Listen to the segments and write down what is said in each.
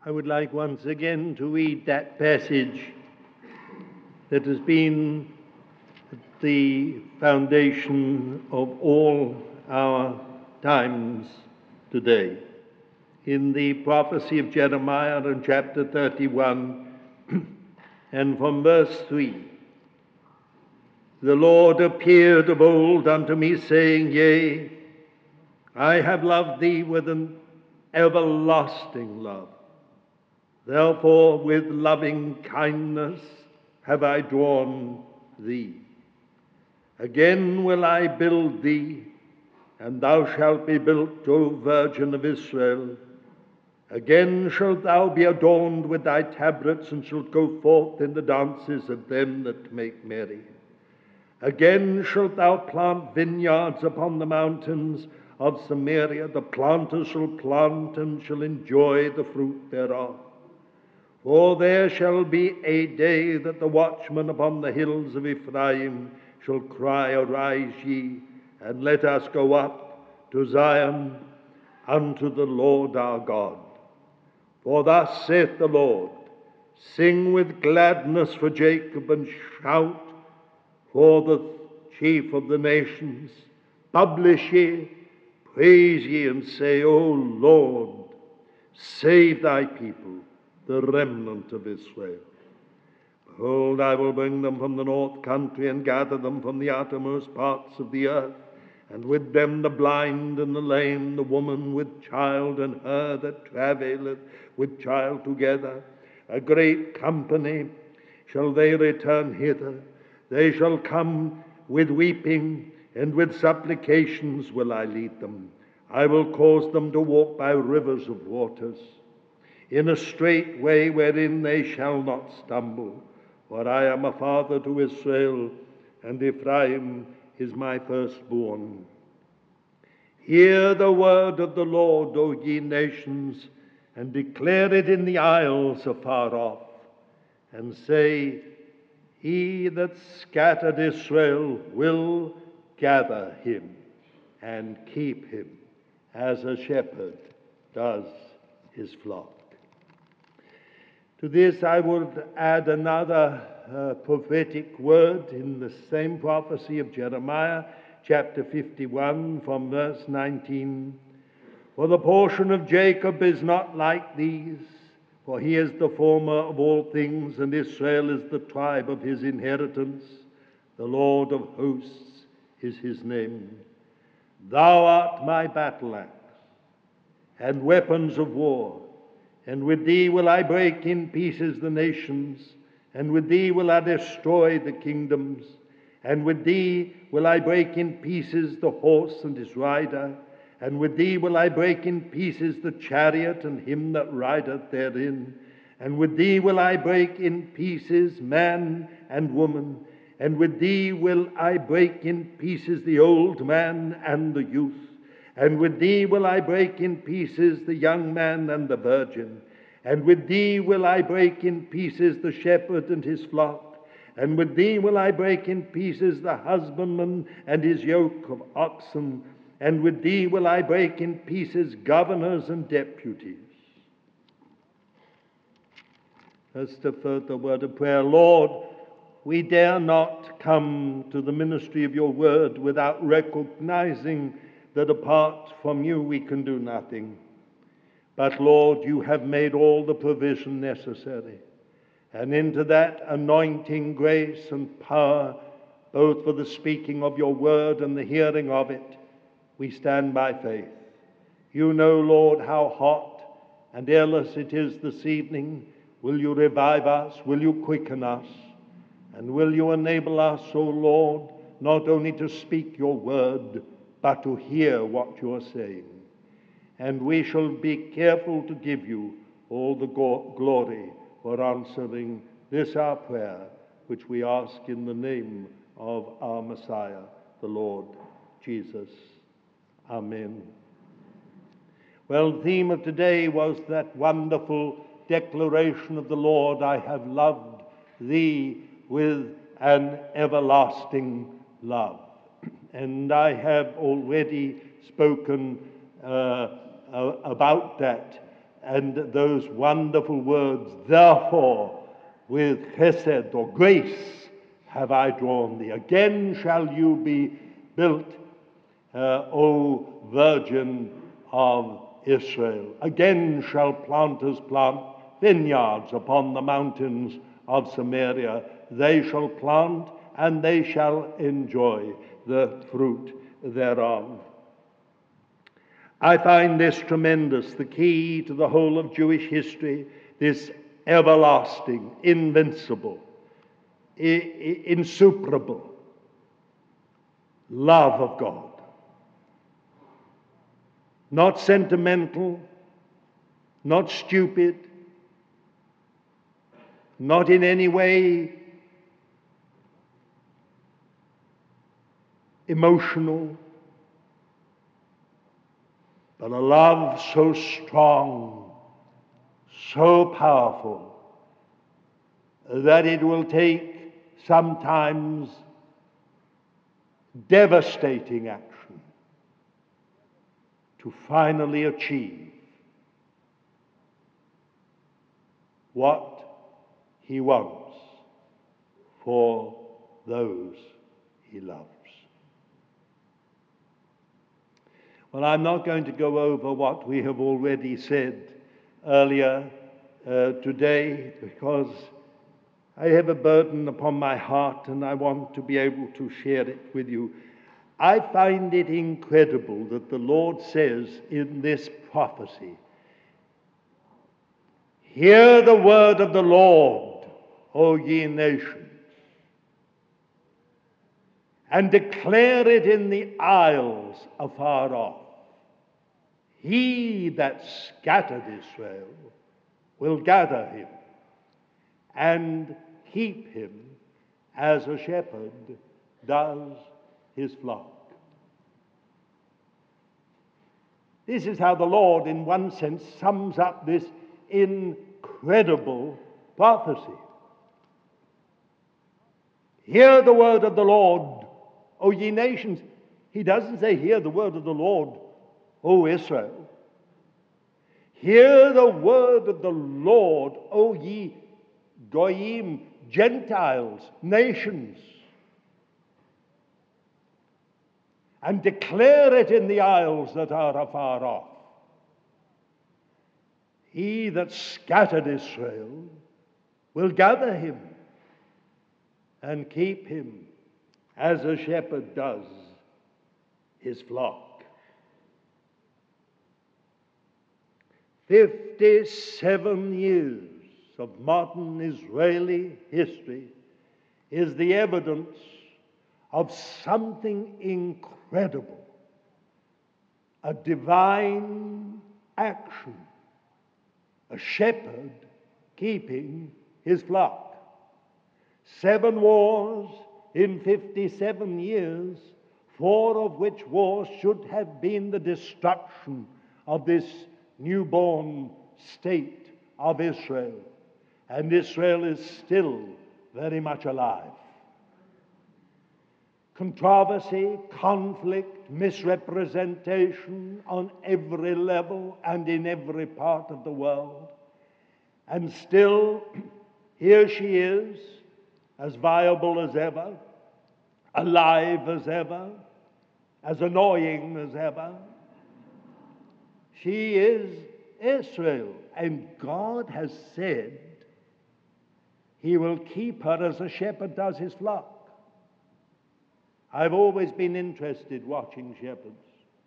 I would like once again to read that passage that has been the foundation of all our times today. In the prophecy of Jeremiah in chapter 31 and from verse 3, the Lord appeared of old unto me, saying, Yea, I have loved thee with an everlasting love. Therefore with loving kindness have I drawn thee. Again will I build thee, and thou shalt be built, O Virgin of Israel. Again shalt thou be adorned with thy tabrets, and shalt go forth in the dances of them that make merry. Again shalt thou plant vineyards upon the mountains of Samaria. The planter shall plant and shall enjoy the fruit thereof. For there shall be a day that the watchmen upon the hills of Ephraim shall cry, Arise ye, and let us go up to Zion, unto the Lord our God. For thus saith the Lord, Sing with gladness for Jacob, and shout for the chief of the nations. Publish ye, praise ye, and say, O Lord, save thy people, the remnant of Israel. Behold, I will bring them from the north country, and gather them from the uttermost parts of the earth, and with them the blind and the lame, the woman with child, and her that travaileth with child together. A great company shall they return hither. They shall come with weeping, and with supplications will I lead them. I will cause them to walk by rivers of waters, in a straight way wherein they shall not stumble. For I am a father to Israel, and Ephraim is my firstborn. Hear the word of the Lord, O ye nations, and declare it in the isles afar off, and say, He that scattered Israel will gather him and keep him, as a shepherd does his flock. To this I would add another prophetic word in the same prophecy of Jeremiah, chapter 51, from verse 19. For the portion of Jacob is not like these, for he is the former of all things, and Israel is the tribe of his inheritance. The Lord of hosts is his name. Thou art my battle axe and weapons of war, and with thee will I break in pieces the nations, and with thee will I destroy the kingdoms, and with thee will I break in pieces the horse and his rider, and with thee will I break in pieces the chariot and him that rideth therein, and with thee will I break in pieces man and woman, and with thee will I break in pieces the old man and the youth, and with thee will I break in pieces the young man and the virgin, and with thee will I break in pieces the shepherd and his flock, and with thee will I break in pieces the husbandman and his yoke of oxen, and with thee will I break in pieces governors and deputies. Just a further word of prayer. Lord, we dare not come to the ministry of your word without recognizing that apart from you we can do nothing. But Lord, you have made all the provision necessary. And into that anointing, grace, and power, both for the speaking of your word and the hearing of it, we stand by faith. You know, Lord, how hot and airless it is this evening. Will you revive us? Will you quicken us? And will you enable us, O Lord, not only to speak your word, but to hear what you are saying? And we shall be careful to give you all the glory for answering this our prayer, which we ask in the name of our Messiah, the Lord Jesus. Amen. Well, the theme of today was that wonderful declaration of the Lord, I have loved thee with an everlasting love. And I have already spoken about that and those wonderful words, therefore with chesed or grace have I drawn thee. Again shall you be built, O Virgin of Israel. Again shall planters plant vineyards upon the mountains of Samaria. They shall plant and they shall enjoy the fruit thereof. I find this tremendous, the key to the whole of Jewish history, this everlasting, invincible, insuperable love of God. Not sentimental, not stupid, not in any way emotional, but a love so strong, so powerful, that it will take sometimes devastating action to finally achieve what he wants for those he loves. Well, I'm not going to go over what we have already said earlier today, because I have a burden upon my heart and I want to be able to share it with you. I find it incredible that the Lord says in this prophecy, hear the word of the Lord, O ye nations, and declare it in the isles afar off. He that scattered Israel will gather him and keep him as a shepherd does his flock. This is how the Lord, in one sense, sums up this incredible prophecy. Hear the word of the Lord, O ye nations. He doesn't say, hear the word of the Lord, O Israel. Hear the word of the Lord, O ye Goyim, Gentiles, nations, and declare it in the isles that are afar off. He that scattered Israel will gather him and keep him as a shepherd does his flock. 57 years of modern Israeli history is the evidence of something incredible, a divine action, a shepherd keeping his flock. 7 wars in 57 years, 4 of which wars should have been the destruction of this newborn state of Israel. And Israel is still very much alive. Controversy, conflict, misrepresentation on every level and in every part of the world. And still, here she is, as viable as ever, alive as ever, as annoying as ever. She is Israel, and God has said he will keep her as a shepherd does his flock. I've always been interested watching shepherds.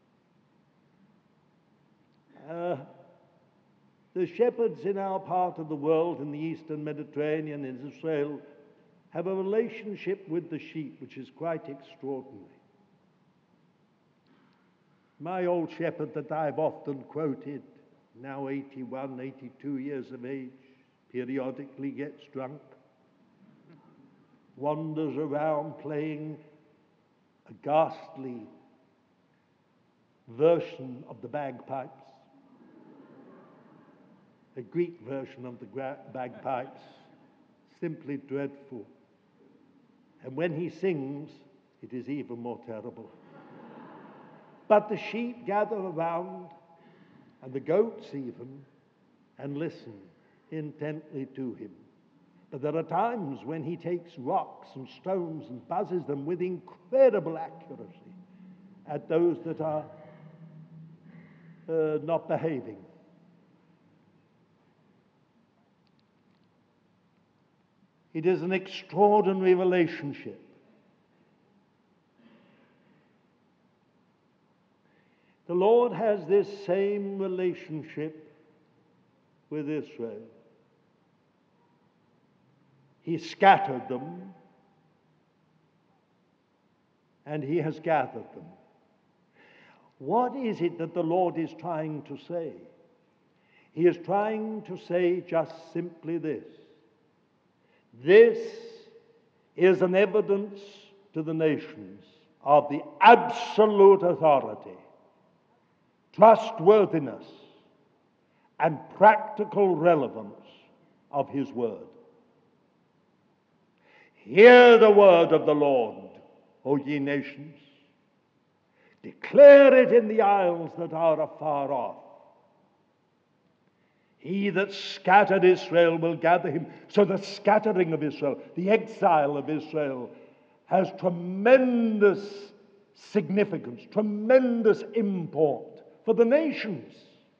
The shepherds in our part of the world, in the Eastern Mediterranean, in Israel, have a relationship with the sheep which is quite extraordinary. My old shepherd that I've often quoted, now 81, 82 years of age, periodically gets drunk, wanders around playing a ghastly version of the bagpipes, a Greek version of the bagpipes, simply dreadful. And when he sings, it is even more terrible. But the sheep gather around, and the goats even, and listen intently to him. But there are times when he takes rocks and stones and buzzes them with incredible accuracy at those that are not behaving. It is an extraordinary relationship. The Lord has this same relationship with Israel. He scattered them, and he has gathered them. What is it that the Lord is trying to say? He is trying to say just simply this. This is an evidence to the nations of the absolute authority, trustworthiness, and practical relevance of his word. Hear the word of the Lord, O ye nations. Declare it in the isles that are afar off. He that scattered Israel will gather him. So the scattering of Israel, the exile of Israel, has tremendous significance, tremendous import for the nations.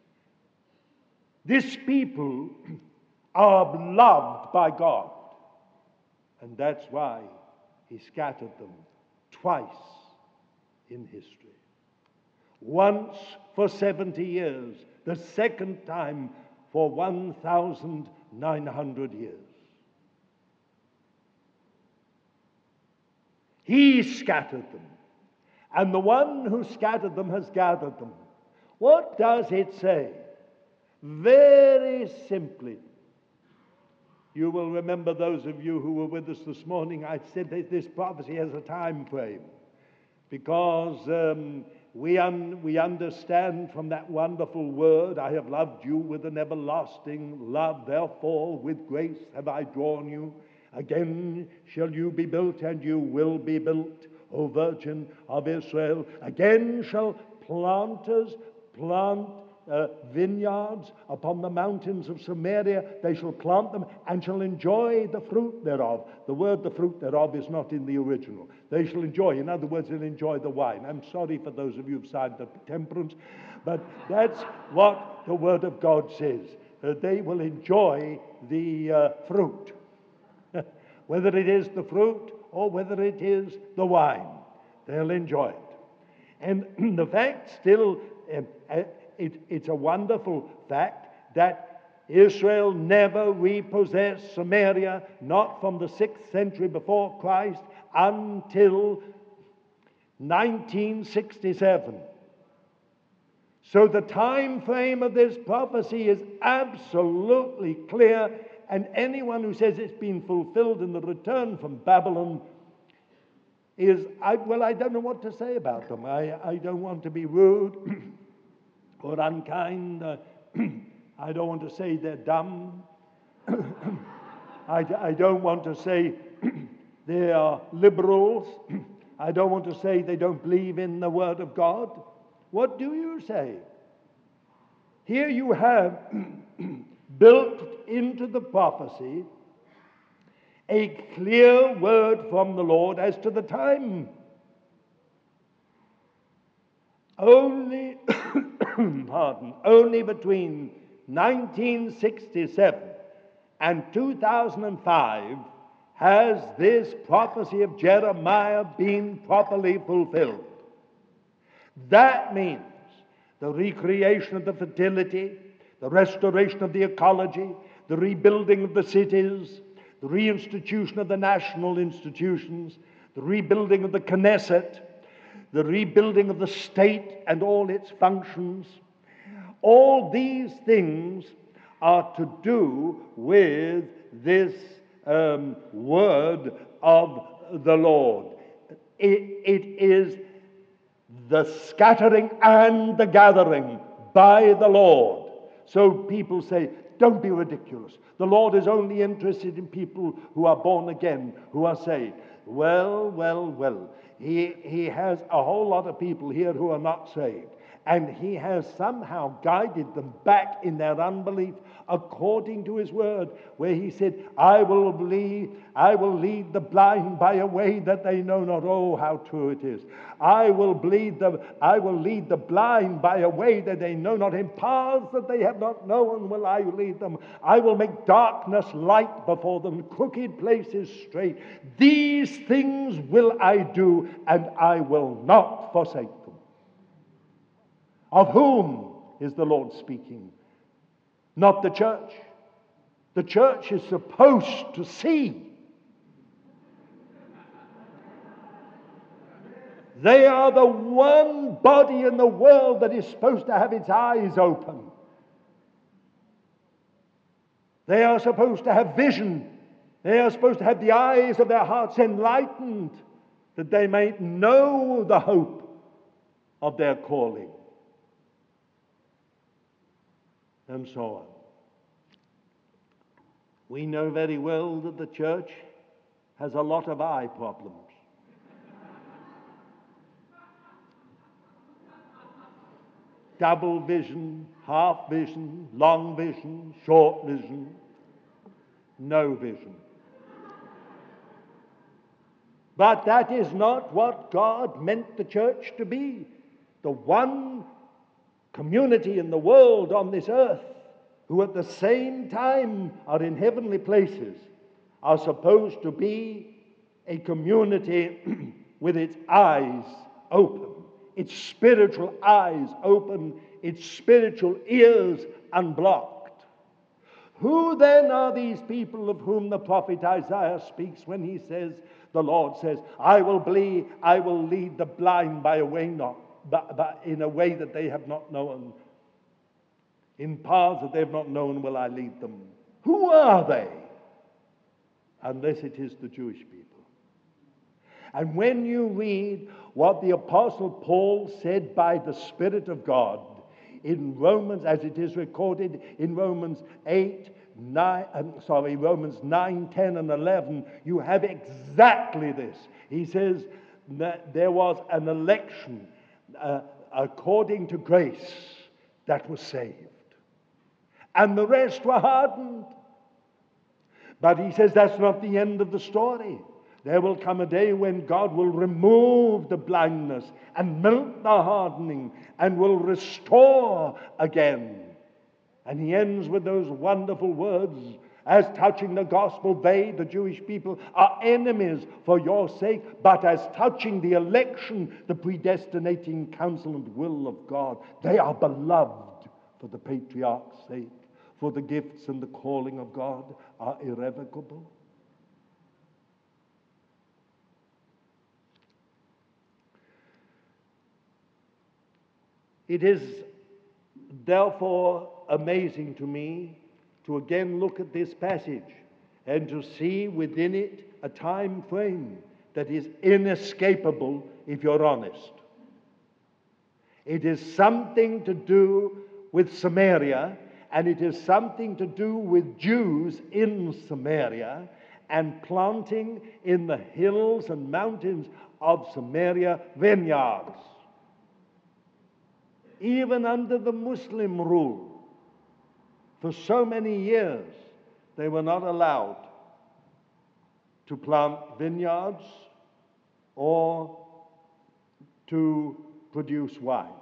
This people are loved by God, and that's why he scattered them twice in history. Once for 70 years, the second time for 1,900 years. He scattered them, and the one who scattered them has gathered them. What does it say? Very simply, you will remember, those of you who were with us this morning, I said that this prophecy has a time frame, because we understand from that wonderful word, I have loved you with an everlasting love, therefore with grace have I drawn you. Again shall you be built, and you will be built, O Virgin of Israel. Again shall planters plant vineyards upon the mountains of Samaria. They shall plant them and shall enjoy the fruit thereof. The word "the fruit thereof" is not in the original. They shall enjoy. In other words, they'll enjoy the wine. I'm sorry for those of you who've signed the temperance, but that's what the word of God says. They will enjoy the fruit. Whether it is the fruit or whether it is the wine, they'll enjoy it. And the fact still, it's a wonderful fact that Israel never repossessed Samaria, not from the 6th century before Christ until 1967. So the time frame of this prophecy is absolutely clear, and anyone who says it's been fulfilled in the return from Babylon is, I don't know what to say about them. I don't want to be rude or unkind. I don't want to say they're dumb. I don't want to say they are liberals. I don't want to say they don't believe in the Word of God. What do you say? Here you have built into the prophecy a clear word from the Lord as to the time. Only between 1967 and 2005 has this prophecy of Jeremiah been properly fulfilled. That means the recreation of the fertility, the restoration of the ecology, the rebuilding of the cities, the reinstitution of the national institutions, the rebuilding of the Knesset, the rebuilding of the state and all its functions. All these things are to do with this word of the Lord. It is the scattering and the gathering by the Lord. So people say, don't be ridiculous. The Lord is only interested in people who are born again, who are saved. Well. He has a whole lot of people here who are not saved. And he has somehow guided them back in their unbelief according to his word, where he said, I will lead the blind by a way that they know not. Oh, how true it is. I will lead the blind by a way that they know not. In paths that they have not known will I lead them. I will make darkness light before them, crooked places straight. These things will I do, and I will not forsake them. Of whom is the Lord speaking? Not the church. The church is supposed to see. They are the one body in the world that is supposed to have its eyes open. They are supposed to have vision. They are supposed to have the eyes of their hearts enlightened, that they may know the hope of their calling. And so on. We know very well that the church has a lot of eye problems. Double vision, half vision, long vision, short vision, no vision. But that is not what God meant the church to be. The one community in the world on this earth, who at the same time are in heavenly places, are supposed to be a community with its eyes open, its spiritual eyes open, its spiritual ears unblocked. Who then are these people of whom the prophet Isaiah speaks when he says, the Lord says, I will lead the blind by a way but in a way that they have not known. In paths that they have not known will I lead them. Who are they? Unless it is the Jewish people. And when you read what the Apostle Paul said by the Spirit of God in Romans, as it is recorded in Romans 9, 10, and 11, you have exactly this. He says that there was an election according to grace that was saved. And the rest were hardened. But he says that's not the end of the story. There will come a day when God will remove the blindness and melt the hardening and will restore again. And he ends with those wonderful words, as touching the gospel, they, the Jewish people, are enemies for your sake, but as touching the election, the predestinating counsel and will of God, they are beloved for the patriarch's sake, for the gifts and the calling of God are irrevocable. It is therefore amazing to me to again look at this passage and to see within it a time frame that is inescapable if you're honest. It is something to do with Samaria, and it is something to do with Jews in Samaria and planting in the hills and mountains of Samaria vineyards. Even under the Muslim rule, for so many years, they were not allowed to plant vineyards or to produce wine.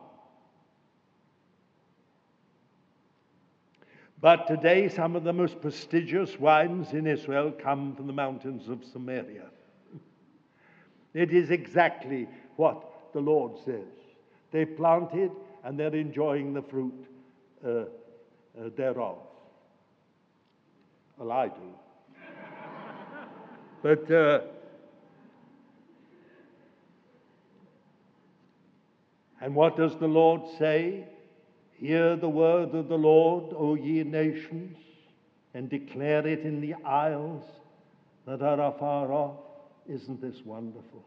But today, some of the most prestigious wines in Israel come from the mountains of Samaria. It is exactly what the Lord says. They planted and they're enjoying the fruit thereof. Well, I do. But, and what does the Lord say? Hear the word of the Lord, O ye nations, and declare it in the isles that are afar off. Isn't this wonderful?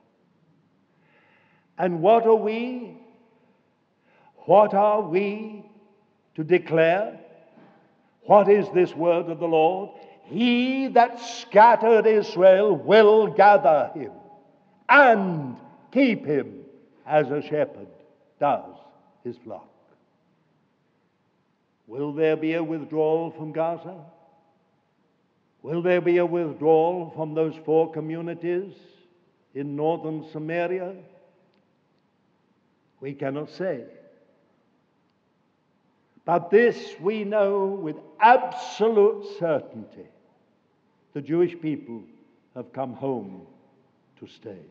And what are we? What are we to declare? What is this word of the Lord? He that scattered Israel will gather him and keep him as a shepherd does his flock. Will there be a withdrawal from Gaza? Will there be a withdrawal from those 4 communities in northern Samaria? We cannot say. But this we know with absolute certainty. The Jewish people have come home to stay.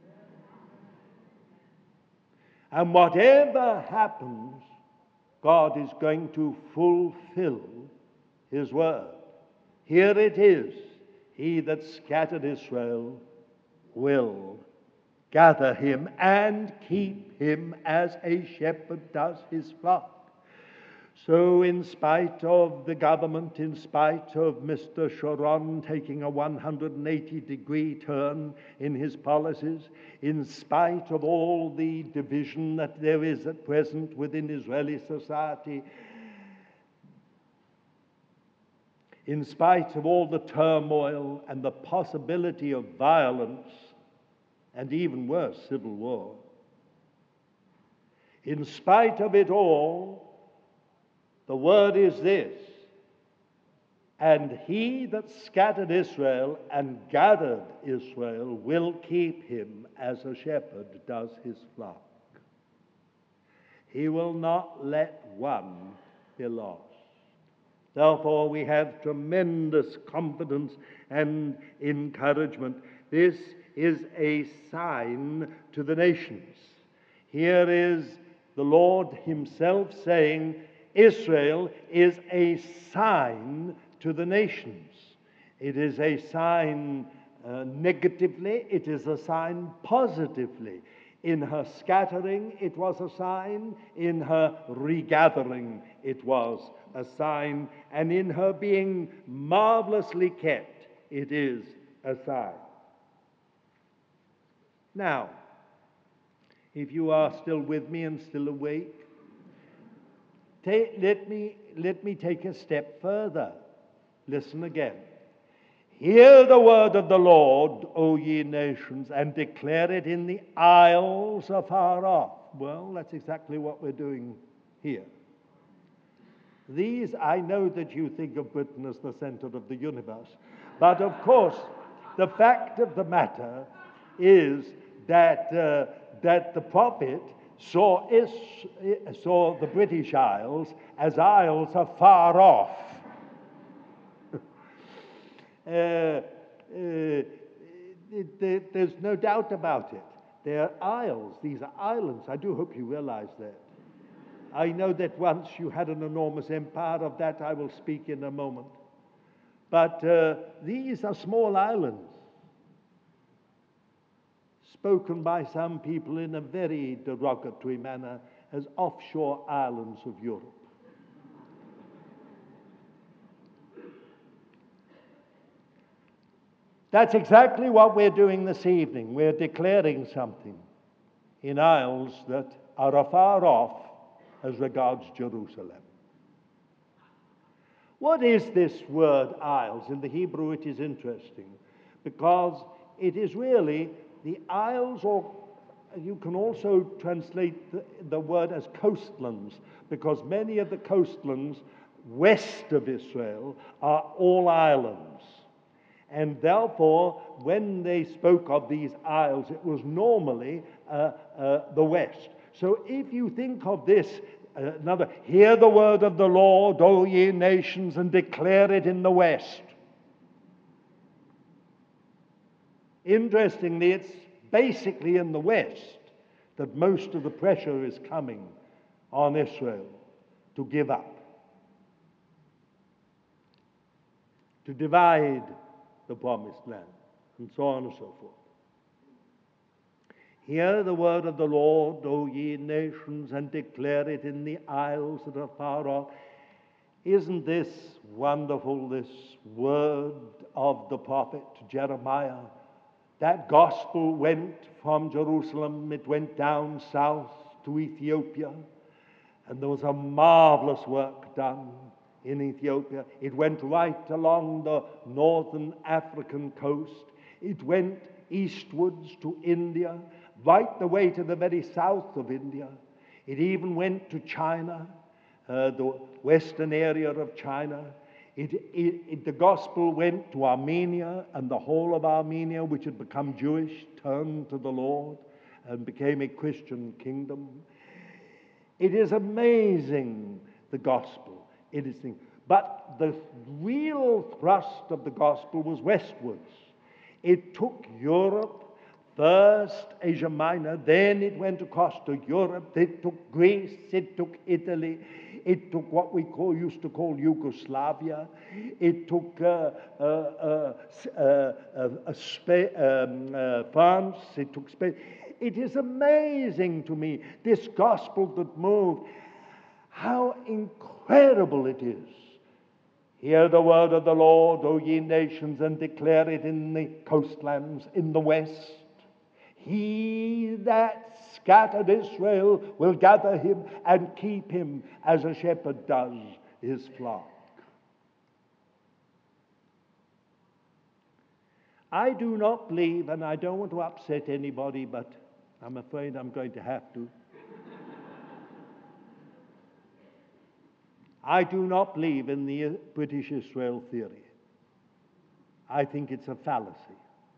And whatever happens, God is going to fulfill his word. Here it is, he that scattered Israel will gather him and keep him as a shepherd does his flock. So in spite of the government, in spite of Mr. Sharon taking a 180-degree turn in his policies, in spite of all the division that there is at present within Israeli society, in spite of all the turmoil and the possibility of violence, and even worse, civil war, in spite of it all, the word is this: and he that scattered Israel and gathered Israel will keep him as a shepherd does his flock. He will not let one be lost. Therefore, we have tremendous confidence and encouragement. This is a sign to the nations. Here is the Lord himself saying, Israel is a sign to the nations. It is a sign negatively, it is a sign positively. In her scattering, it was a sign. In her regathering, it was a sign. And in her being marvelously kept, it is a sign. Now, if you are still with me and still awake, let me take a step further. Listen again. Hear the word of the Lord, O ye nations, and declare it in the isles afar off. Well, that's exactly what we're doing here. These, I know that you think of Britain as the center of the universe, but of course, the fact of the matter is that the prophet saw the British Isles as isles afar off. There's no doubt about it. They're isles. These are islands. I do hope you realize that. I know that once you had an enormous empire. Of that I will speak in a moment. But these are small islands, spoken by some people in a very derogatory manner as offshore islands of Europe. That's exactly what we're doing this evening. We're declaring something in isles that are afar off as regards Jerusalem. What is this word isles? In the Hebrew it is interesting because it is really the isles, or you can also translate the word as coastlands, because many of the coastlands west of Israel are all islands. And therefore, when they spoke of these isles, it was normally the west. So if you think of this, hear the word of the Lord, O ye nations, and declare it in the west. Interestingly, it's basically in the west that most of the pressure is coming on Israel to give up, to divide the promised land, and so on and so forth. Hear the word of the Lord, O ye nations, and declare it in the isles that are far off. Isn't this wonderful, this word of the prophet Jeremiah? That gospel went from Jerusalem, it went down south to Ethiopia, and there was a marvelous work done in Ethiopia. It went right along the northern African coast. It went eastwards to India, right the way to the very south of India. It even went to China. the western area of China. The gospel went to Armenia, and the whole of Armenia, which had become Jewish, turned to the Lord and became a Christian kingdom. It is amazing, the gospel. But the real thrust of the gospel was westwards. It took Europe, first Asia Minor, then it went across to Europe, it took Greece, it took Italy, it took what we used to call Yugoslavia, it took France, it took Spain. It is amazing to me, this gospel that moved, how incredible it is. Hear the word of the Lord, O ye nations, and declare it in the coastlands, in the west. He that scattered Israel will gather him and keep him as a shepherd does his flock. I do not believe, and I don't want to upset anybody, but I'm afraid I'm going to have to. I do not believe in the British Israel theory. I think it's a fallacy.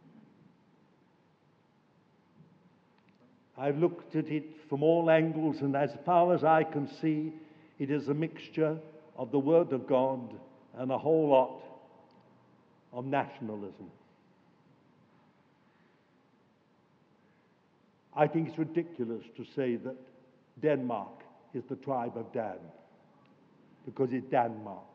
I've looked at it from all angles, and as far as I can see, it is a mixture of the Word of God and a whole lot of nationalism. I think it's ridiculous to say that Denmark is the tribe of Dan, because it's Denmark.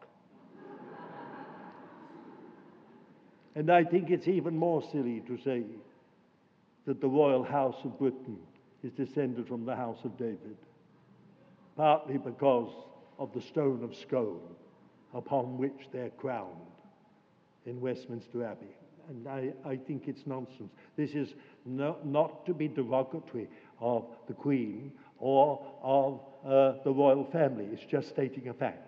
And I think it's even more silly to say that the royal house of Britain is descended from the house of David, partly because of the stone of Scone upon which they're crowned in Westminster Abbey. And I think it's nonsense. This is not to be derogatory of the Queen or of the royal family. It's just stating a fact.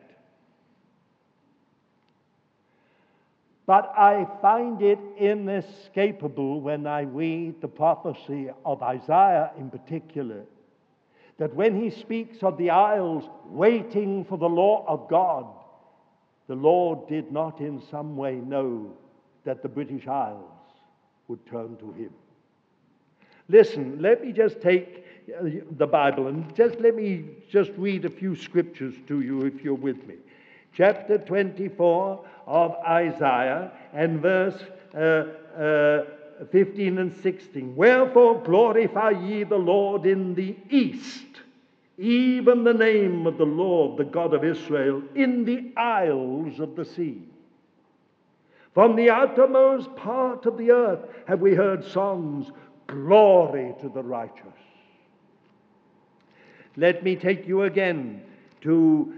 But I find it inescapable when I read the prophecy of Isaiah in particular, that when he speaks of the isles waiting for the law of God, the Lord did not in some way know that the British Isles would turn to him. Listen, let me just take the Bible and let me read a few scriptures to you if you're with me. Chapter 24 of Isaiah and verse 15 and 16. Wherefore glorify ye the Lord in the east, even the name of the Lord, the God of Israel, in the isles of the sea. From the outermost part of the earth have we heard songs, glory to the righteous. Let me take you again to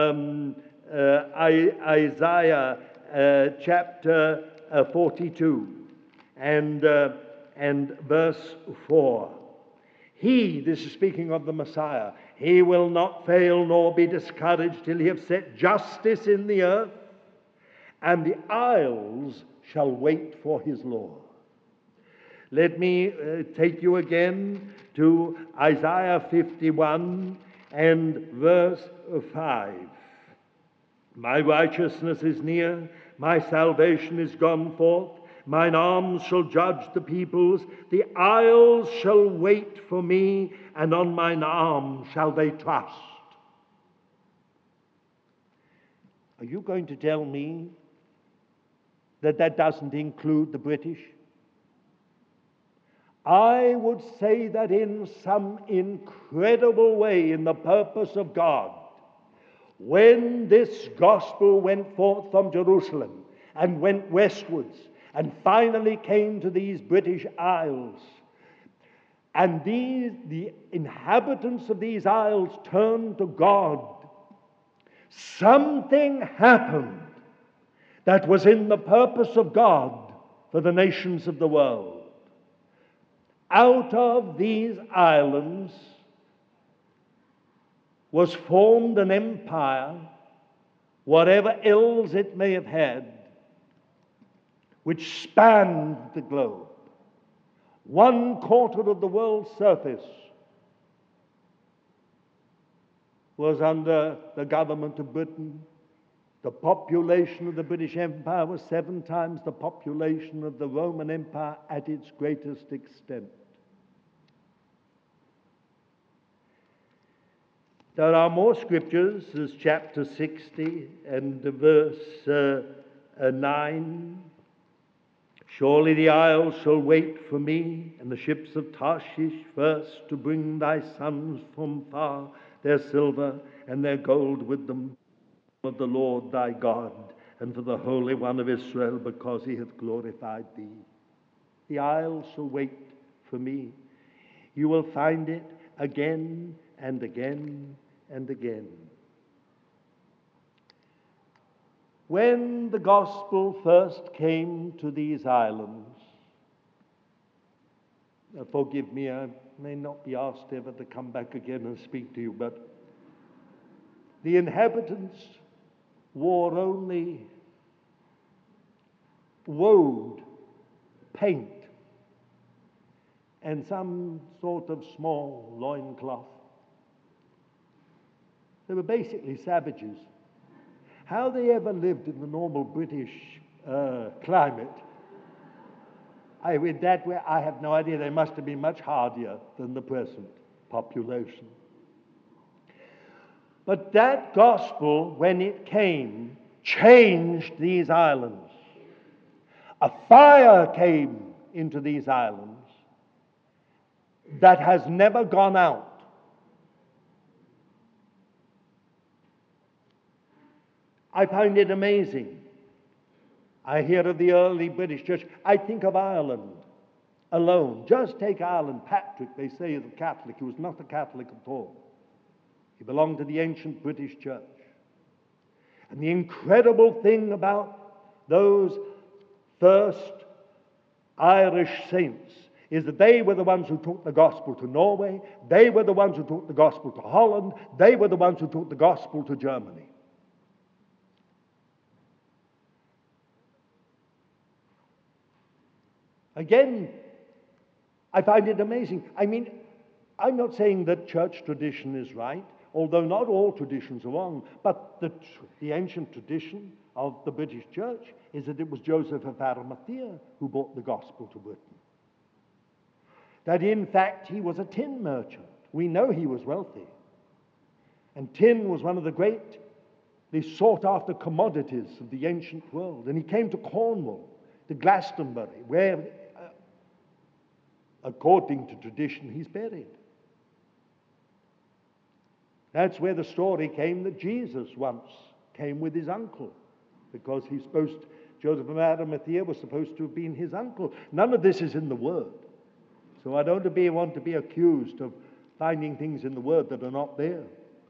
Isaiah chapter 42 and verse 4. He, this is speaking of the Messiah, he will not fail nor be discouraged till he have set justice in the earth, and the isles shall wait for his law. Let me take you again to Isaiah 51 and verse 5. My righteousness is near, my salvation is gone forth, mine arms shall judge the peoples, the isles shall wait for me, and on mine arm shall they trust. Are you going to tell me that doesn't include the British? I would say that in some incredible way, in the purpose of God, when this gospel went forth from Jerusalem and went westwards and finally came to these British Isles, and the inhabitants of these isles turned to God, something happened that was in the purpose of God for the nations of the world. Out of these islands was formed an empire, whatever ills it may have had, which spanned the globe. 1/4 of the world's surface was under the government of Britain. The population of the British Empire was 7 times the population of the Roman Empire at its greatest extent. There are more scriptures, as chapter 60 and verse 9. Surely the isles shall wait for me, and the ships of Tarshish first, to bring thy sons from far, their silver and their gold with them, of the Lord thy God, and for the Holy One of Israel, because he hath glorified thee. The isles shall wait for me. You will find it again and again and again. When the gospel first came to these islands, forgive me, I may not be asked ever to come back again and speak to you, but the inhabitants wore only woad, paint, and some sort of small loincloth. They were basically savages. How they ever lived in the normal British climate, in that way, I have no idea. They must have been much hardier than the present population. But that gospel, when it came, changed these islands. A fire came into these islands that has never gone out. I find it amazing. I hear of the early British church. I think of Ireland alone. Just take Ireland. Patrick, they say, is a Catholic. He was not a Catholic at all. He belonged to the ancient British church. And the incredible thing about those first Irish saints is that they were the ones who took the gospel to Norway. They were the ones who took the gospel to Holland. They were the ones who took the gospel to Germany. Again, I find it amazing. I mean, I'm not saying that church tradition is right, although not all traditions are wrong, but the ancient tradition of the British church is that it was Joseph of Arimathea who brought the gospel to Britain. That in fact he was a tin merchant. We know he was wealthy. And tin was one of the great, sought after commodities of the ancient world. And he came to Cornwall, to Glastonbury, where, according to tradition, he's buried. That's where the story came that Jesus once came with his uncle, because Joseph of Arimathea was supposed to have been his uncle. None of this is in the Word. So I don't want to be accused of finding things in the Word that are not there.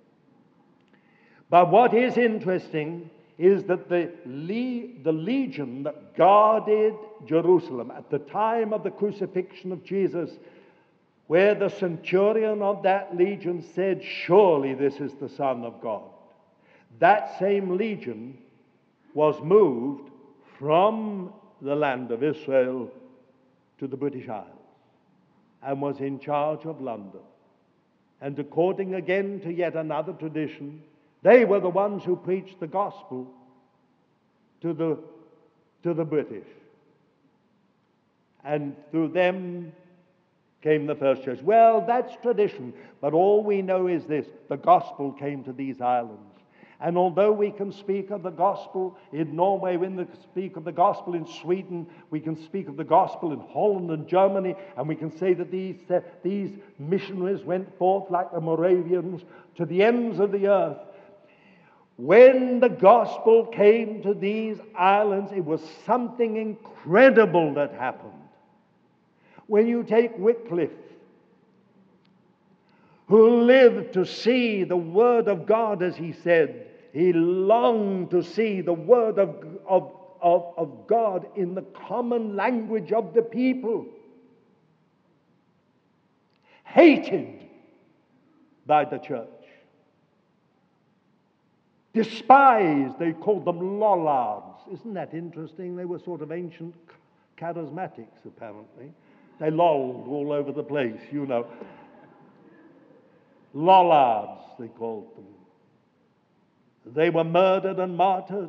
But what is interesting is that the legion that guarded Jerusalem at the time of the crucifixion of Jesus, where the centurion of that legion said, "Surely this is the Son of God," that same legion was moved from the land of Israel to the British Isles and was in charge of London. And according again to yet another tradition, they were the ones who preached the gospel to the British. And through them came the first church. Well, that's tradition, but all we know is this: the gospel came to these islands. And although we can speak of the gospel in Norway, we can speak of the gospel in Sweden, we can speak of the gospel in Holland and Germany, and we can say that these missionaries went forth like the Moravians to the ends of the earth. When the gospel came to these islands, it was something incredible that happened. When you take Wycliffe, who lived to see the Word of God, as he said, he longed to see the Word of God in the common language of the people, hated by the church, despised. They called them lollards. Isn't that interesting? They were sort of ancient charismatics, apparently. They lolled all over the place, you know. Lollards, they called them. They were murdered and martyred.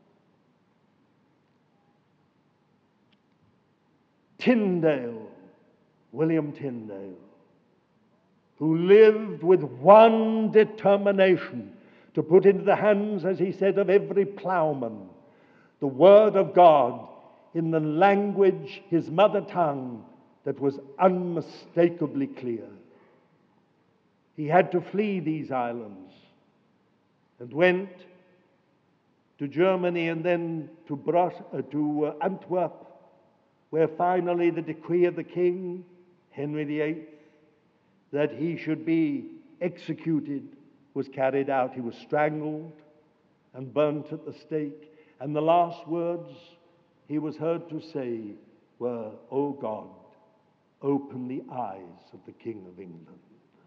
Tyndale, William Tyndale, who lived with one determination to put into the hands, as he said, of every plowman, the Word of God in the language, his mother tongue, that was unmistakably clear. He had to flee these islands and went to Germany and then to Antwerp, where finally the decree of the king, Henry VIII, that he should be executed was carried out. He was strangled and burnt at the stake. And the last words he was heard to say were, "O God, open the eyes of the King of England."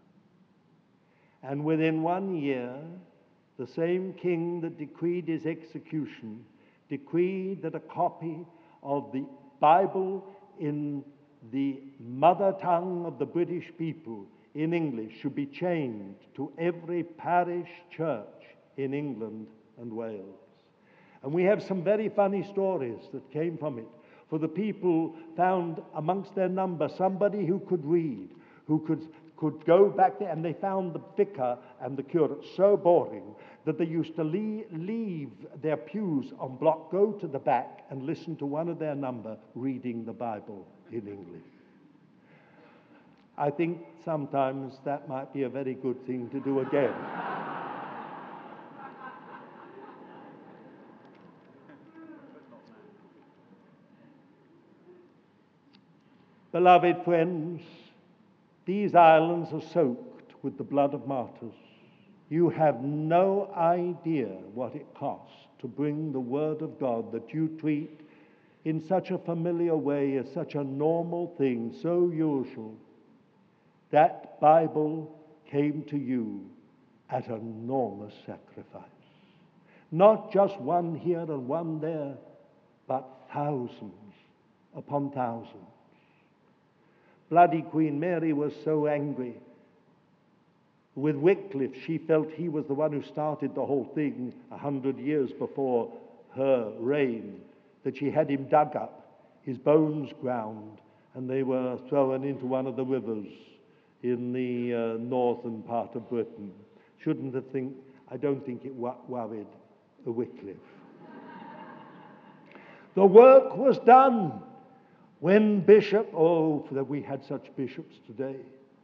And within 1 year, the same king that decreed his execution decreed that a copy of the Bible in the mother tongue of the British people, in English, should be chained to every parish church in England and Wales. And we have some very funny stories that came from it. For the people found amongst their number somebody who could read, who could go back there, and they found the vicar and the curate so boring that they used to leave their pews on block, go to the back and listen to one of their number reading the Bible in English. I think sometimes that might be a very good thing to do again. Beloved friends, these islands are soaked with the blood of martyrs. You have no idea what it costs to bring the Word of God that you treat in such a familiar way, as such a normal thing, so usual. That Bible came to you at enormous sacrifice. Not just one here and one there, but thousands upon thousands. Bloody Queen Mary was so angry with Wycliffe. She felt he was the one who started the whole thing 100 years before her reign, that she had him dug up, his bones ground, and they were thrown into one of the rivers in the northern part of Britain. I don't think it worried Wycliffe. The work was done. When that we had such bishops today.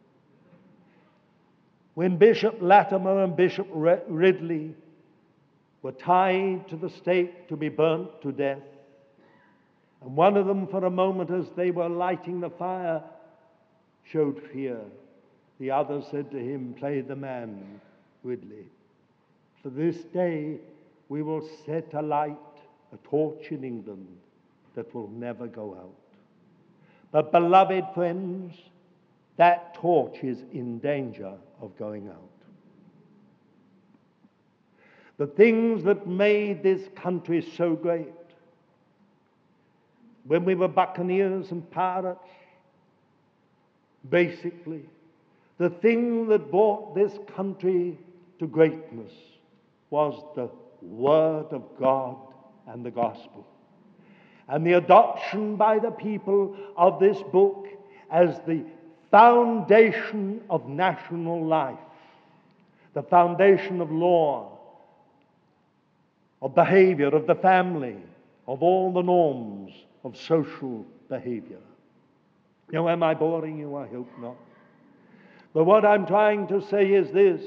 When Bishop Latimer and Bishop Ridley were tied to the stake to be burnt to death, and one of them for a moment as they were lighting the fire showed fear, the other said to him, "Play the man, Ridley. For this day we will set alight a torch in England that will never go out." But, beloved friends, that torch is in danger of going out. The things that made this country so great, when we were buccaneers and pirates, basically, the thing that brought this country to greatness was the Word of God and the gospel. And the adoption by the people of this book as the foundation of national life, the foundation of law, of behavior, of the family, of all the norms of social behavior. Now, am I boring you? I hope not. But what I'm trying to say is this.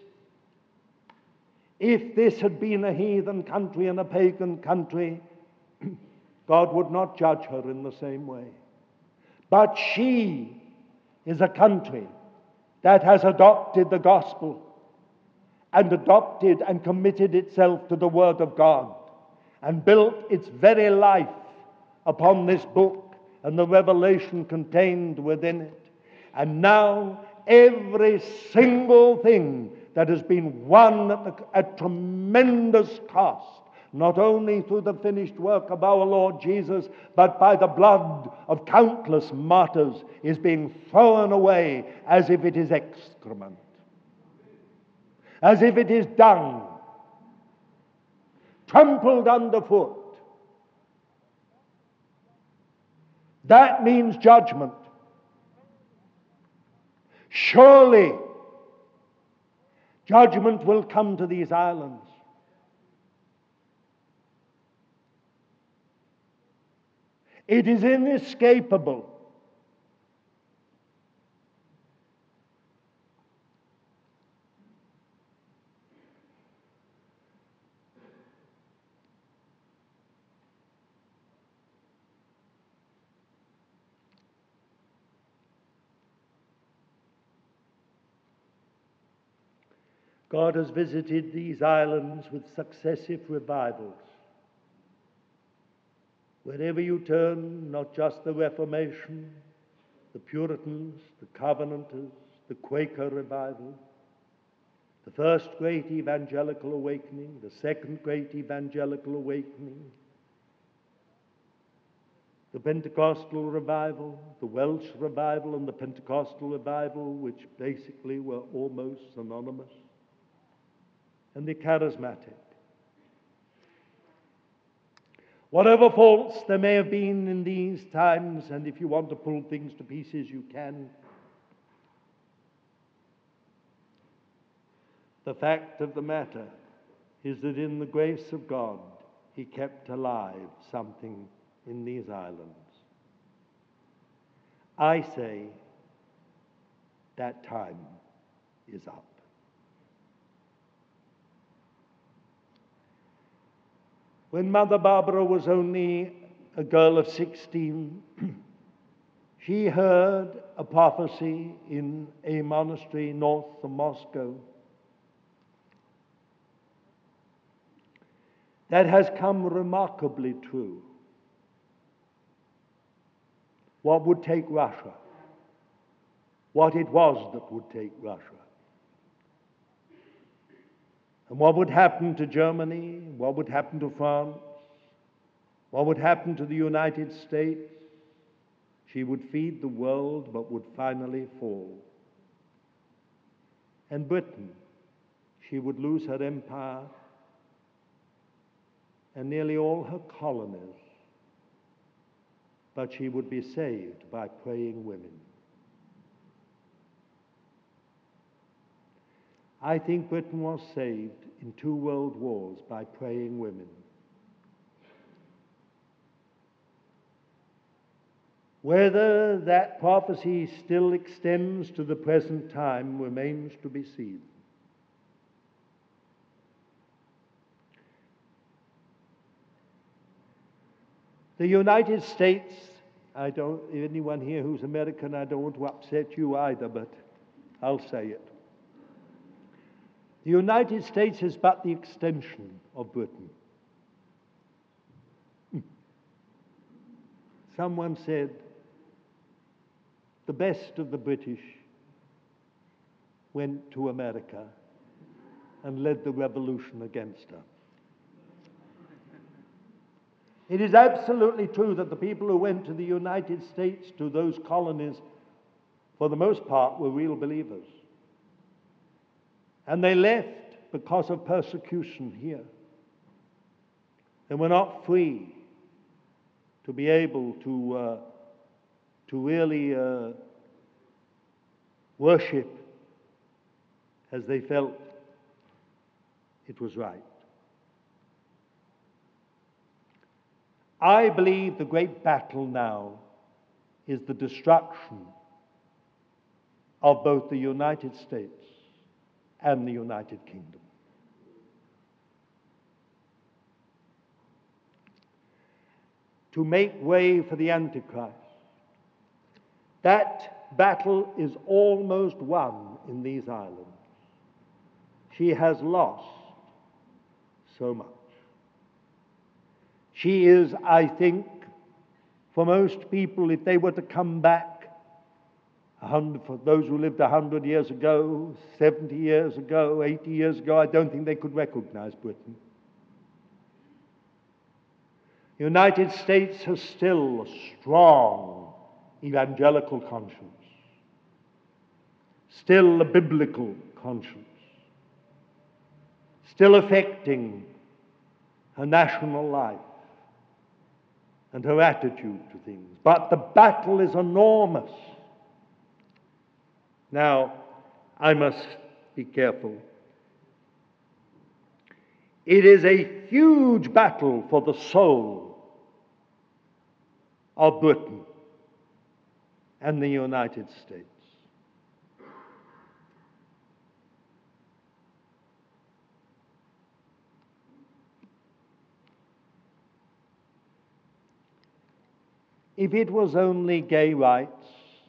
If this had been a heathen country and a pagan country, God would not judge her in the same way. But she is a country that has adopted the gospel and adopted and committed itself to the Word of God and built its very life upon this book and the revelation contained within it. And now every single thing that has been won at tremendous cost, not only through the finished work of our Lord Jesus, but by the blood of countless martyrs, is being thrown away as if it is excrement, as if it is dung, trampled underfoot. That means judgment. Surely, judgment will come to these islands. It is inescapable. God has visited these islands with successive revivals. Wherever you turn, not just the Reformation, the Puritans, the Covenanters, the Quaker revival, the first great evangelical awakening, the second great evangelical awakening, the Pentecostal revival, the Welsh revival, and the Pentecostal revival, which basically were almost synonymous, and the charismatic. Whatever faults there may have been in these times, and if you want to pull things to pieces, you can. The fact of the matter is that in the grace of God, He kept alive something in these islands. I say that time is up. When Mother Barbara was only a girl of 16, she heard a prophecy in a monastery north of Moscow that has come remarkably true. What would take Russia? What it was that would take Russia? And what would happen to Germany? What would happen to France? What would happen to the United States? She would feed the world, but would finally fall. And Britain, she would lose her empire and nearly all her colonies, but she would be saved by praying women. I think Britain was saved in 2 world wars by praying women. Whether that prophecy still extends to the present time remains to be seen. The United States, anyone here who's American, I don't want to upset you either, but I'll say it. The United States is but the extension of Britain. Someone said, the best of the British went to America and led the revolution against her. It is absolutely true that the people who went to the United States, to those colonies, for the most part, were real believers. And they left because of persecution here. They were not free to be able to really worship as they felt it was right. I believe the great battle now is the destruction of both the United States and the United Kingdom. To make way for the Antichrist. That battle is almost won in these islands. She has lost so much. She is, I think, for most people, if they were to come back, for those who lived 100 years ago, 70 years ago, 80 years ago, I don't think they could recognize Britain. The United States has still a strong evangelical conscience, still a biblical conscience, still affecting her national life, and her attitude to things. But the battle is enormous. Now, I must be careful. It is a huge battle for the soul of Britain and the United States. If it was only gay rights,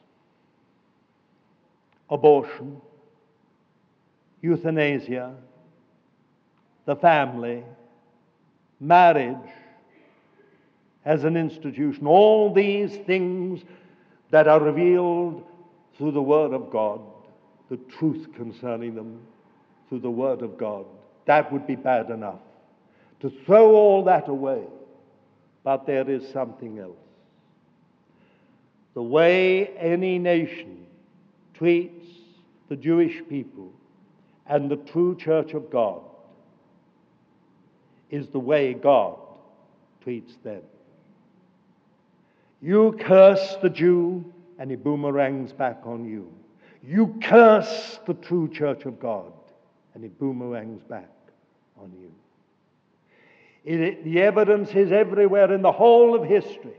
abortion, euthanasia, the family, marriage as an institution, all these things that are revealed through the Word of God, the truth concerning them through the Word of God, that would be bad enough. To throw all that away, but there is something else. The way any nation treats the Jewish people and the true Church of God is the way God treats them. You curse the Jew and he boomerangs back on you. You curse the true Church of God and he boomerangs back on you. The evidence is everywhere in the whole of history.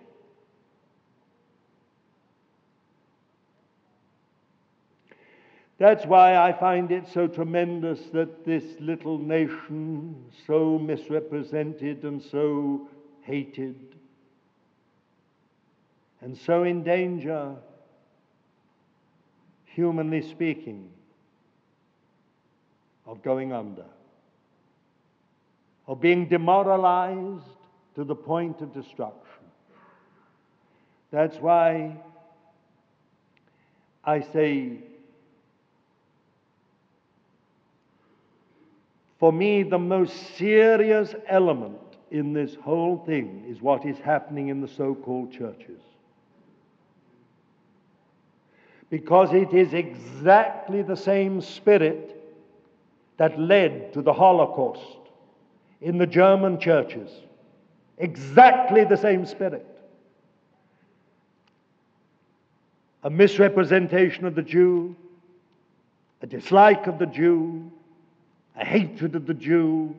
That's why I find it so tremendous that this little nation, so misrepresented and so hated, and so in danger, humanly speaking, of going under, of being demoralized to the point of destruction. That's why I say, for me, the most serious element in this whole thing is what is happening in the so-called churches. Because it is exactly the same spirit that led to the Holocaust in the German churches. Exactly the same spirit. A misrepresentation of the Jew, a dislike of the Jew, a hatred of the Jew.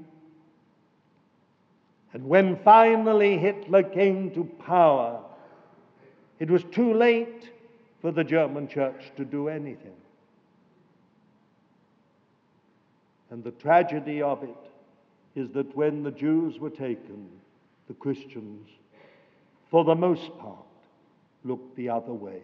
And when finally Hitler came to power, it was too late for the German church to do anything. And the tragedy of it is that when the Jews were taken, the Christians, for the most part, looked the other way.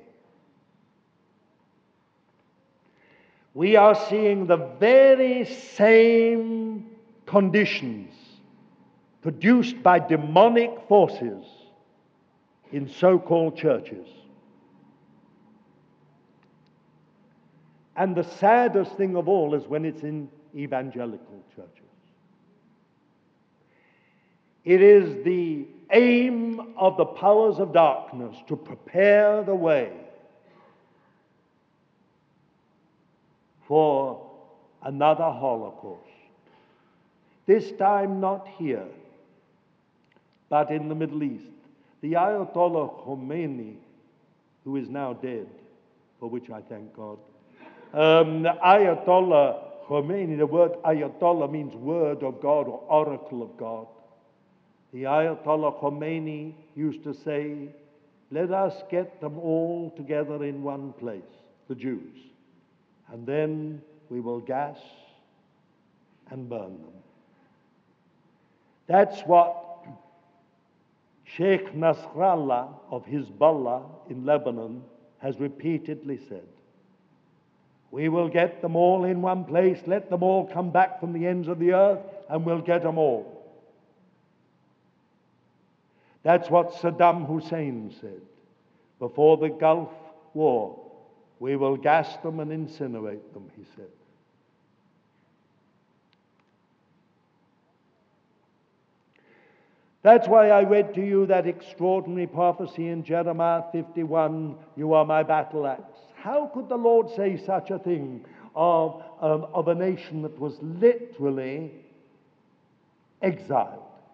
We are seeing the very same conditions produced by demonic forces in so-called churches. And the saddest thing of all is when it's in evangelical churches. It is the aim of the powers of darkness to prepare the way for another Holocaust. This time not here, but in the Middle East. The Ayatollah Khomeini, who is now dead, for which I thank God. The Ayatollah Khomeini, the word Ayatollah means word of God or oracle of God. The Ayatollah Khomeini used to say, let us get them all together in one place, the Jews, and then we will gas and burn them. That's what Sheikh Nasrallah of Hezbollah in Lebanon has repeatedly said. We will get them all in one place, let them all come back from the ends of the earth, and we'll get them all. That's what Saddam Hussein said. Before the Gulf War, we will gas them and incinerate them, he said. That's why I read to you that extraordinary prophecy in Jeremiah 51, you are my battle axe. How could the Lord say such a thing of a nation that was literally exiled?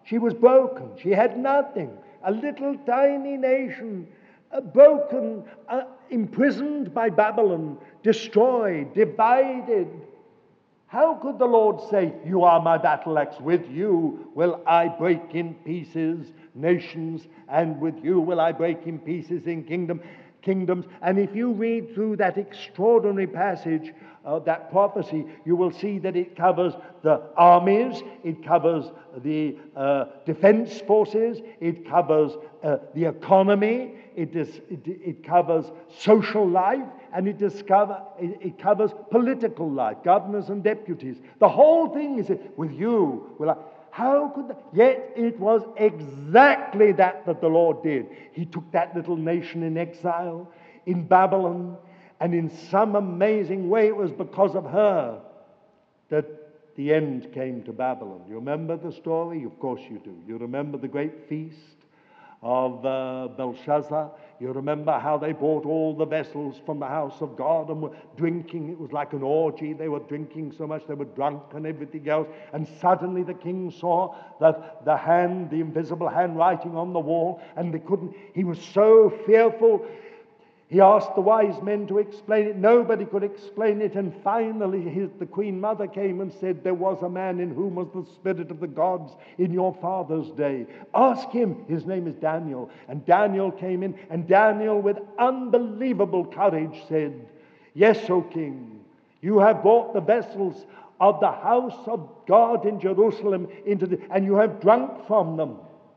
She was broken. She had nothing. A little tiny nation, broken, imprisoned by Babylon, destroyed, divided. How could the Lord say, "You are my battle axe, with you will I break in pieces nations, and with you will I break in pieces in kingdoms"? And if you read through that extraordinary passage, that prophecy, you will see that it covers the armies, it covers the defense forces, it covers the economy, it covers social life, and it covers political life, governors and deputies. The whole thing is, with you will I. How could that? Yet it was exactly that the Lord did. He took that little nation in exile in Babylon, and in some amazing way it was because of her that the end came to Babylon. You remember the story? Of course you do. You remember the great feast of Belshazzar. You remember how they brought all the vessels from the house of God and were drinking. It was like an orgy. They were drinking so much they were drunk and everything else. And suddenly the king saw that the invisible hand writing on the wall, and he was so fearful. He asked the wise men to explain it. Nobody could explain it. And finally the queen mother came and said, "There was a man in whom was the spirit of the gods in your father's day. Ask him. His name is Daniel." And Daniel came in, and Daniel with unbelievable courage said, "Yes, O king, you have brought the vessels of the house of God in Jerusalem and you have drunk from them."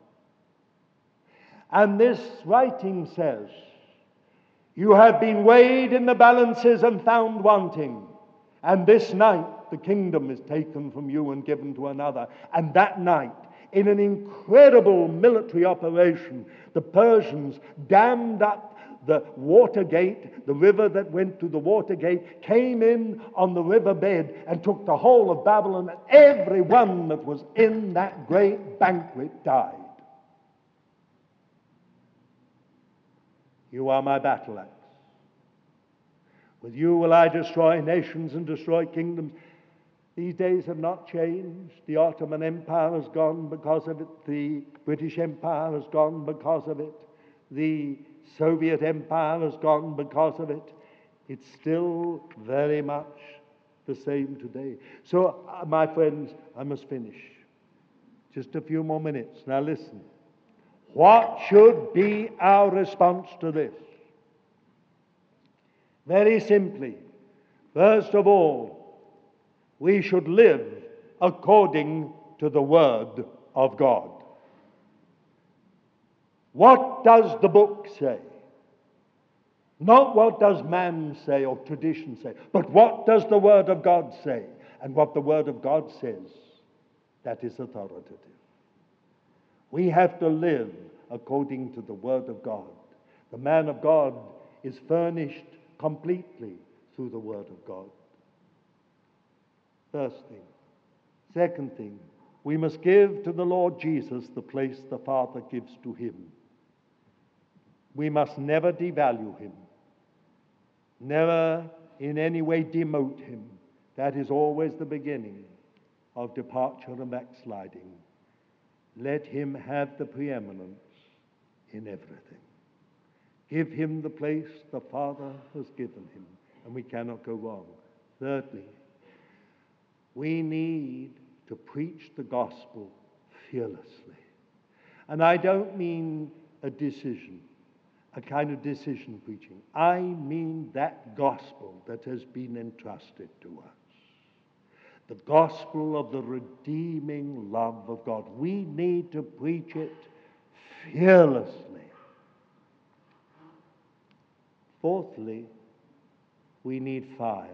And this writing says, "You have been weighed in the balances and found wanting. And this night the kingdom is taken from you and given to another." And that night, in an incredible military operation, the Persians dammed up the Watergate, the river that went to the Watergate, came in on the riverbed and took the whole of Babylon, and everyone that was in that great banquet died. You are my battle axe. With you will I destroy nations and destroy kingdoms. These days have not changed. The Ottoman Empire has gone because of it. The British Empire has gone because of it. The Soviet Empire has gone because of it. It's still very much the same today. So, my friends, I must finish. Just a few more minutes. Now listen. What should be our response to this? Very simply, first of all, we should live according to the Word of God. What does the book say? Not what does man say or tradition say, but what does the Word of God say? And what the Word of God says, that is authoritative. We have to live according to the Word of God. The man of God is furnished completely through the Word of God. First thing. Second thing, we must give to the Lord Jesus the place the Father gives to him. We must never devalue him, never in any way demote him. That is always the beginning of departure and backsliding. Let him have the preeminence in everything. Give him the place the Father has given him, and we cannot go wrong. Thirdly, we need to preach the gospel fearlessly. And I don't mean a decision, a kind of decision preaching. I mean that gospel that has been entrusted to us. The gospel of the redeeming love of God. We need to preach it fearlessly. Fourthly, we need fire.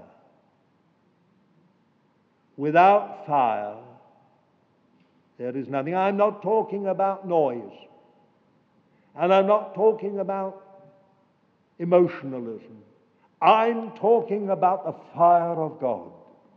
Without fire, there is nothing. I'm not talking about noise. And I'm not talking about emotionalism. I'm talking about the fire of God.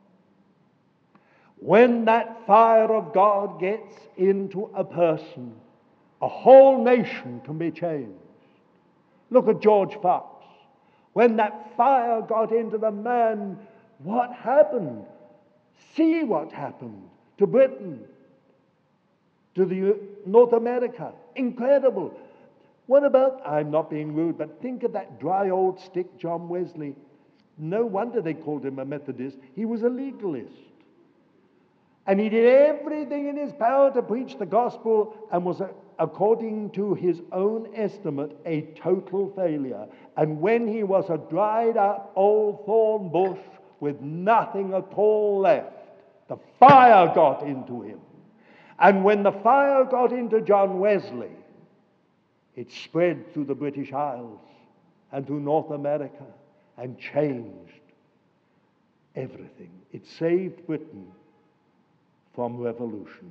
When that fire of God gets into a person, a whole nation can be changed. Look at George Fox. When that fire got into the man, what happened? See what happened to Britain. to the North America. Incredible. What about, I'm not being rude, but think of that dry old stick John Wesley. No wonder they called him a Methodist. He was a legalist. And he did everything in his power to preach the gospel and was, according to his own estimate, a total failure. And when he was a dried up old thorn bush with nothing at all left, the fire got into him. And when the fire got into John Wesley, it spread through the British Isles and through North America and changed everything. It saved Britain from revolution.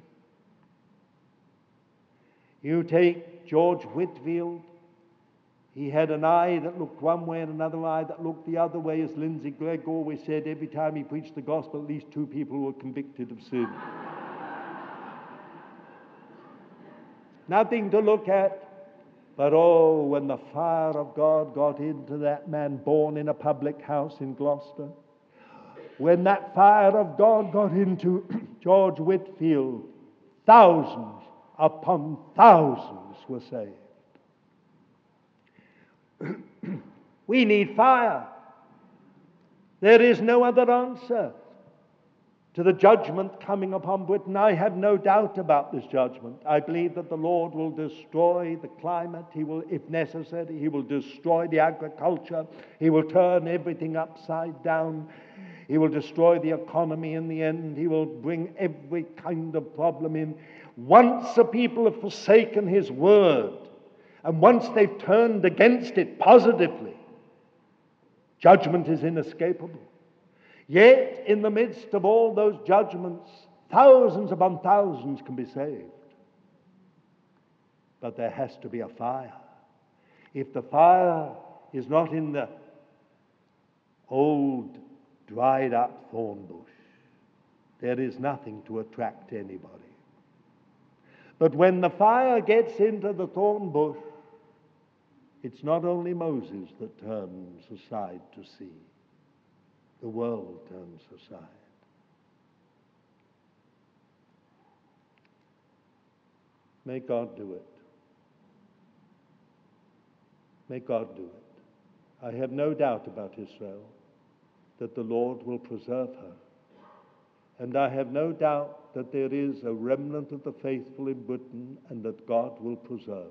You take George Whitefield. He had an eye that looked one way and another eye that looked the other way. As Lindsay Gregg always said, every time he preached the gospel, at least 2 people were convicted of sin. Nothing to look at. But oh, when the fire of God got into that man born in a public house in Gloucester, when that fire of God got into George Whitefield, thousands upon thousands were saved. We need fire. There is no other answer to the judgment coming upon Britain. I have no doubt about this judgment. I believe that the Lord will destroy the climate. He will, if necessary, He will destroy the agriculture. He will turn everything upside down. He will destroy the economy in the end. He will bring every kind of problem in. Once the people have forsaken His word, and once they've turned against it positively, judgment is inescapable. Yet, in the midst of all those judgments, thousands upon thousands can be saved. But there has to be a fire. If the fire is not in the old, dried up thorn bush, there is nothing to attract anybody. But when the fire gets into the thorn bush, it's not only Moses that turns aside to see. The world turns aside. May God do it. May God do it. I have no doubt about Israel, that the Lord will preserve her. And I have no doubt that there is a remnant of the faithful in Britain and that God will preserve.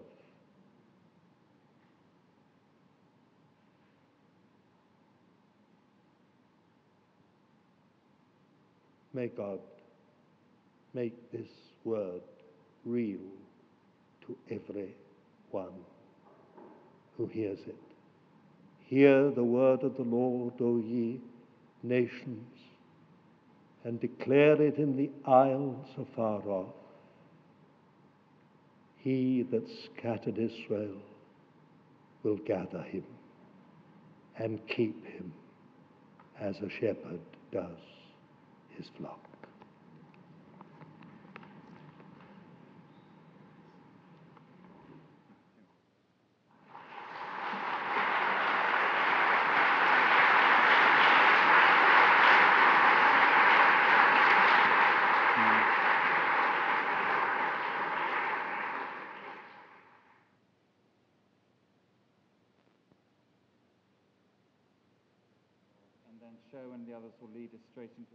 May God make this word real to every one who hears it. Hear the word of the Lord, O ye nations, and declare it in the isles afar off. He that scattered Israel will gather him and keep him as a shepherd does his flock. Show and the others will lead us straight into.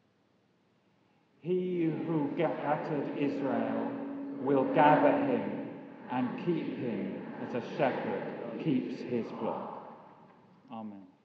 He who scattered Israel will gather him and keep him as a shepherd keeps his flock. Amen.